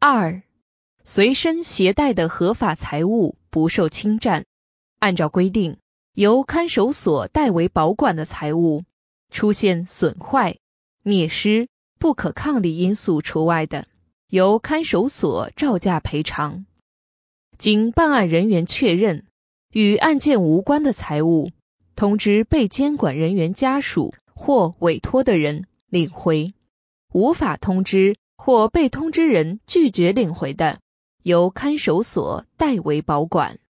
2、随身携带的合法财物不受侵占，按照规定，由看守所代为保管的财物，出现损坏、灭失、不可抗力因素除外的，由看守所照价赔偿。经办案人员确认，与案件无关的财物，通知被监管人员家属或委托的人领回，无法通知或被通知人拒绝领回的，由看守所代为保管。